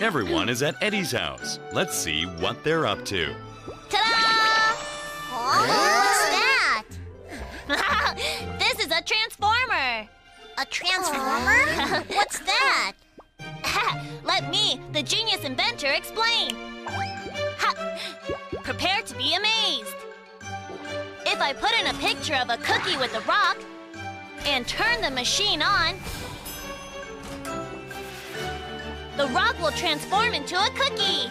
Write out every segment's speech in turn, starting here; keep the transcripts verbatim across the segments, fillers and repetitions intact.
Everyone is at Eddie's house. Let's see what they're up to. Ta-da! Oh, What's that? This is a transformer. a transformer? What's that? Let me, the genius inventor, explain. Ha! Prepare to be amazed. If I put in a picture of a cookie with a rock and turn the machine on, the rock will transform into a cookie.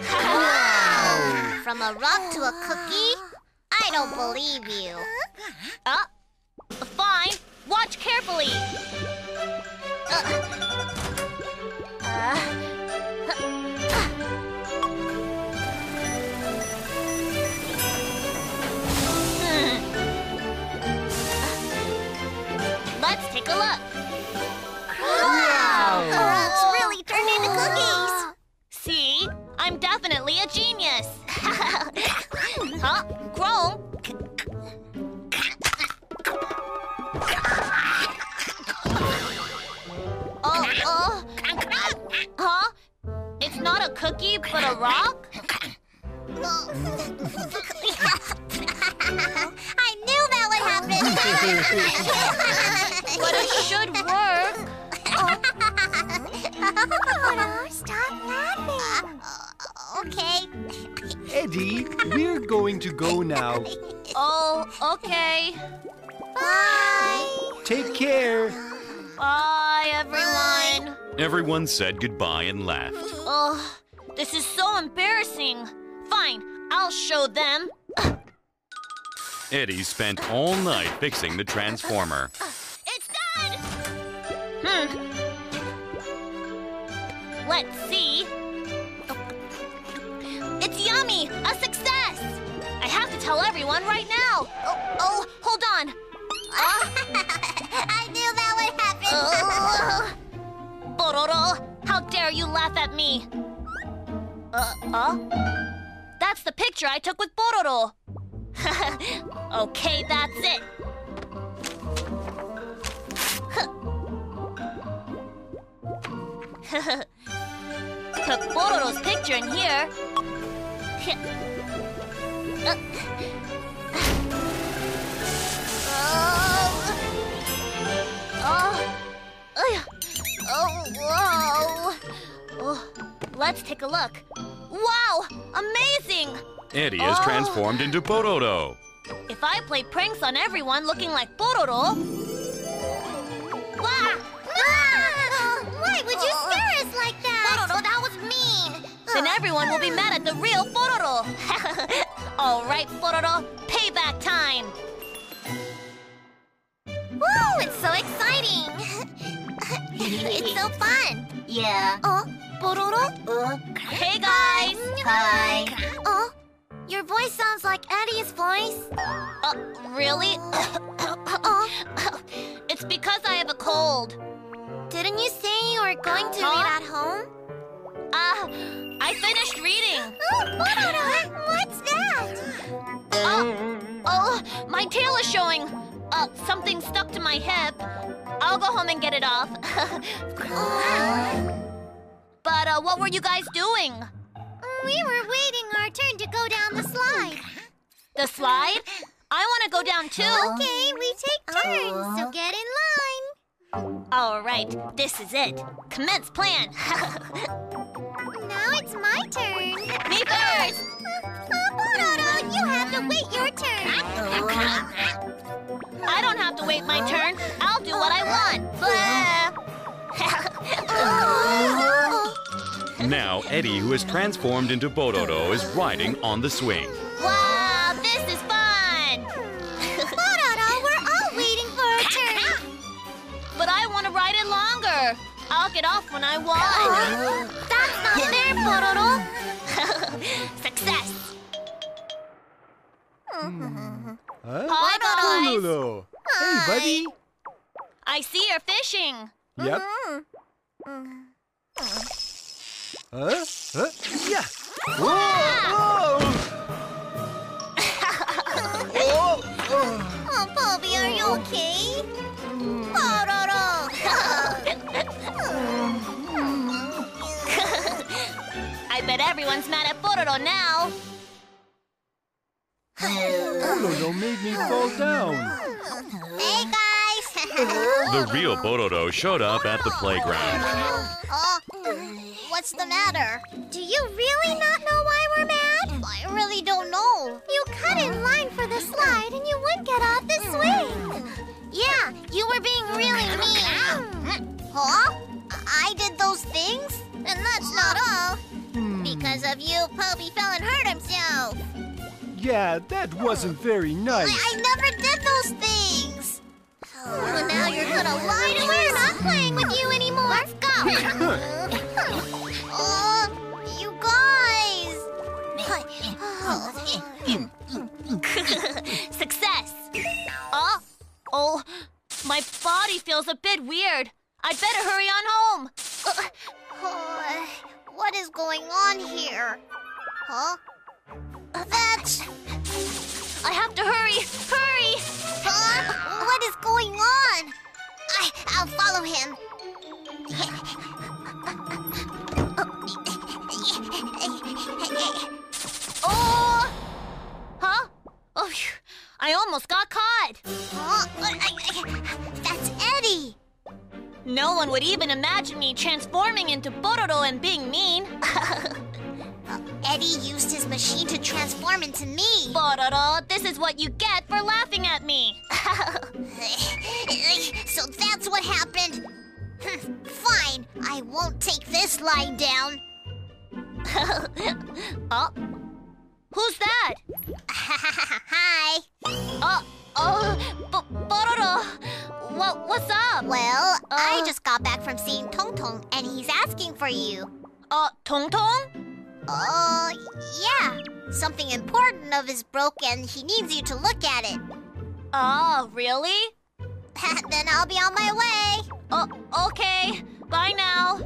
Wow! From a rock to a cookie? I don't believe you. Uh, fine. Watch carefully. Uh, uh, hmm. Let's take a look. Wow! The rocks really turned into cookies. See? I'm definitely a genius. Huh? Chrome? Oh, oh. Huh? It's not a cookie, but a rock? I knew that would happen. But it should work. Stop laughing. Okay. Eddie, we're going to go now. Oh, okay. Bye. Take care. Bye, everyone. Everyone said goodbye and left. Oh, this is so embarrassing. Fine, I'll show them. Eddie spent all night fixing the transformer. It's done! Hmm. Let's see. It's yummy! A success! I have to tell everyone right now. Oh, oh hold on. Uh, I knew that would happen. uh, Pororo, how dare you laugh at me? Uh, uh? That's the picture I took with Pororo. Okay, that's it. Took Pororo's picture in here. Oh, oh, oh, whoa. Oh, let's take a look. Wow, amazing! Eddie is Oh. transformed into Pororo. If I play pranks on everyone looking like Pororo... Wah! Why would you scare us like that? Pororo, that was mean! Then everyone will be mad at the real Pororo. All right, Pororo, payback time! Woo, it's so exciting. It's so fun. Yeah. Oh, Pororo? Hey, guys! Hi. Oh, your voice sounds like Eddie's voice. Uh, really? Oh, It's because I have a cold. didn't you say you were going to Huh? read at home? Uh, I finished reading. Oh, Pororo, what's that? Oh, oh, my tail is showing. Uh, something stuck to my hip. I'll go home and get it off. But, uh, what were you guys doing? We were waiting our turn to go down the slide. The slide? I want to go down too. Okay, we take turns, so get in line. All right, this is it. Commence plan. Now it's my turn. Me first. Oh, Pororo, you have to wait your turn. I don't have to wait my turn. I'll do what I want. Now Eddie, who is transformed into Pororo, is riding on the swing. Wow, this is fun. Pororo, we're all waiting for our turn. But I want to ride it longer. I'll get off when I want. That's not fair, Pororo. Success. Huh? Hi, guys. Pororo. Hey, buddy. I see you're fishing. Yep. Huh? Huh? Yeah. Whoa! Whoa! Oh! Oh! Oh, Poby, are you okay? Pororo. I bet everyone's mad at Pororo now. Pororo made me fall down. Hey, guys! The real Pororo showed up at the playground. Oh, what's the matter? Do you really not know why we're mad? I really don't know. You cut in line for the slide and you wouldn't get off the swing. Yeah, you were being really mean. Huh? I did those things? And that's not all. Hmm. Because of you, Poppy fell and hurt himself. Yeah, that wasn't very nice. I, I never did those things. Oh, now you're gonna lie to We're not playing with you anymore. Let's go. Oh, you guys. Success! Oh, oh, my body feels a bit weird. I'd better hurry on home. Oh, what is going on here? Huh? That's... I have to hurry! Hurry! Huh? What is going on? I, I'll follow him. Oh! Huh? Oh, phew. I almost got caught. Huh? That's Eddie. No one would even imagine me transforming into Pororo and being mean. Uh, Eddie used his machine to transform into me. Pororo, this is what you get for laughing at me. So that's what happened. Fine, I won't take this lying down. Oh, who's that? Hi. Oh, oh, P- Pororo. What, what's up? Well, I Uh. just got back from seeing Tong Tong, and he's asking for you. Uh, Tong Tong? Uh, yeah. Something important of his broke, and he needs you to look at it. Oh, really? Then I'll be on my way. Oh, okay. Bye now.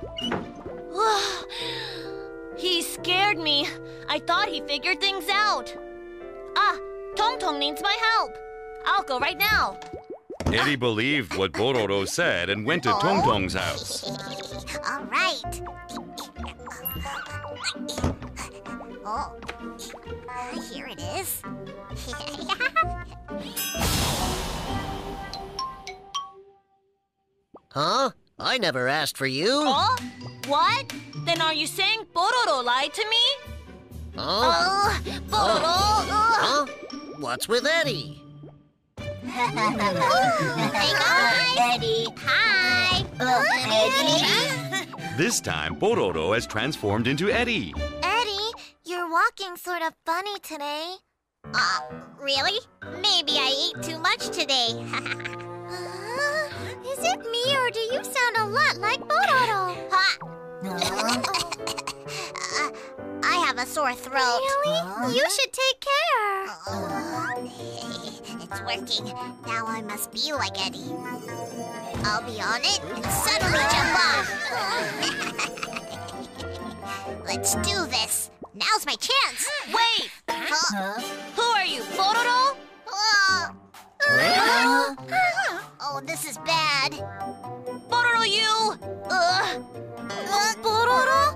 He scared me. I thought he figured things out. Ah, Tong Tong needs my help. I'll go right now. Eddie believed what Pororo said and went to Tong Tong's house. All right. Oh, uh, here it is. Huh? I never asked for you. Oh? What? Then are you saying Pororo lied to me? Huh? Oh, Pororo! Huh? What's with Eddie? Hey guys! Eddie. Hi! Eddie? This time, Pororo has transformed into Eddie. Eddie, you're walking sort of funny today. Uh, really? Maybe I ate too much today. uh, is it me or do you sound a lot like Pororo? Ha! uh, I have a sore throat. Really? You should take care. Uh, it's working. Now I must be like Eddie. I'll be on it and suddenly jump off. Let's do this. Now's my chance. Wait! Huh? Who are you, Pororo? Uh, oh, this is bad. Pororo, you! Uh, Uh, Pororo?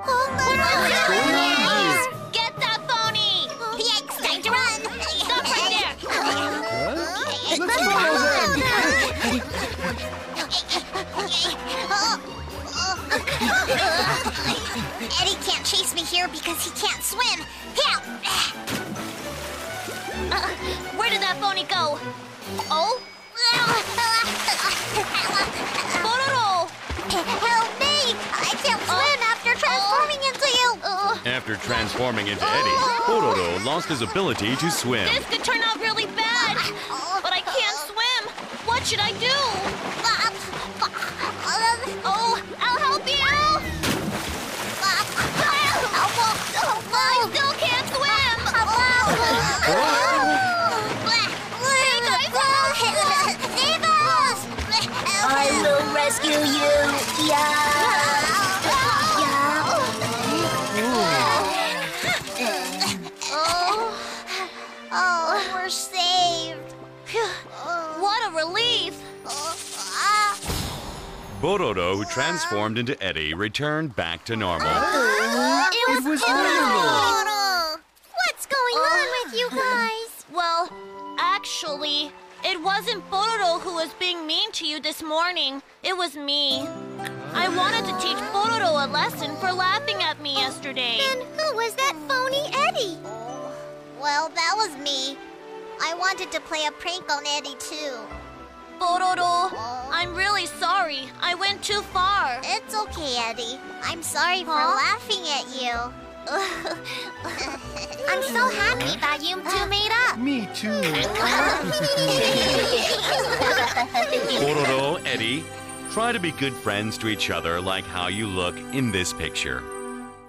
Please, get that phony! Yikes, time to run! Stop right there! Let's follow them. Eddie can't chase me here because he can't swim. Help! Uh, where did that phony go? Oh? Pororo! Help me! I can't swim after transforming into you! Uh, After transforming into Eddie, Pororo lost his ability to swim. this could turn out really bad! But I can't swim! What should I do? Oh, I'll help you! I still can't swim! Hey, guys, Save us! I will rescue you. Yeah. Oh, oh, we're saved. Phew, what a relief! Oh, ah. Bororo, who transformed into Eddie, returned back to normal. It was, was Bororo! What's going on with you guys? Well, actually, it wasn't Bororo who was being mean to you this morning. It was me. I wanted to teach Bororo a lesson for laughing at me yesterday. Then who was that phony Eddie? Well, that was me. I wanted to play a prank on Eddie, too. Bororo, I'm really sorry. I went too far. It's okay, Eddie. I'm sorry for Huh? laughing at you. I'm so happy that you two made up. Me too. Bororo, Eddie, try to be good friends to each other like how you look in this picture.